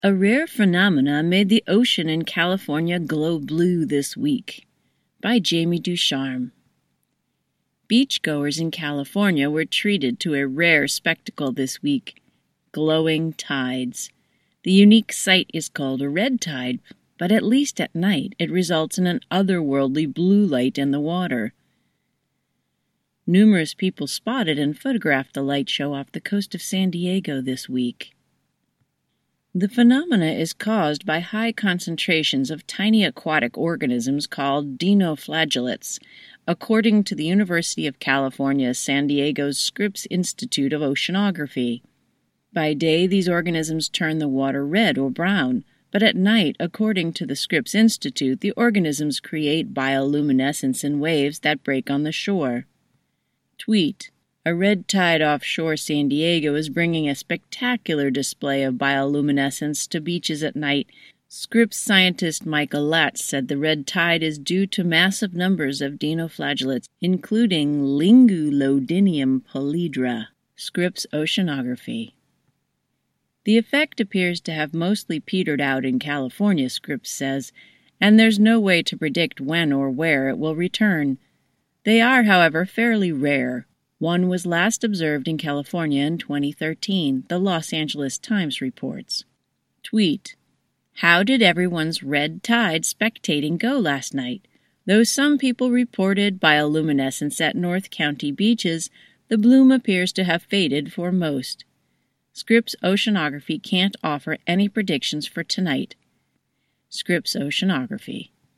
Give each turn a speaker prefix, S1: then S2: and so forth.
S1: A rare phenomena made the ocean in California glow blue this week. By Jamie Ducharme. Beachgoers in California were treated to a rare spectacle this week: glowing tides. The unique sight is called a red tide, but at least at night it results in an otherworldly blue light in the water. Numerous people spotted and photographed the light show off the coast of San Diego this week. The phenomena is caused by high concentrations of tiny aquatic organisms called dinoflagellates, according to the University of California, San Diego's Scripps Institute of Oceanography. By day, these organisms turn the water red or brown, but at night, according to the Scripps Institute, the organisms create bioluminescence in waves that break on the shore. Tweet: A red tide offshore San Diego is bringing a spectacular display of bioluminescence to beaches at night. Scripps scientist Michael Latz said the red tide is due to massive numbers of dinoflagellates, including Lingulodinium polyedra. Scripps Oceanography. The effect appears to have mostly petered out in California, Scripps says, and there's no way to predict when or where it will return. They are, however, fairly rare. One was last observed in California in 2013, the Los Angeles Times reports. Tweet: How did everyone's red tide spectating go last night? Though some people reported bioluminescence at North County beaches, the bloom appears to have faded for most. Scripps Oceanography can't offer any predictions for tonight. Scripps Oceanography.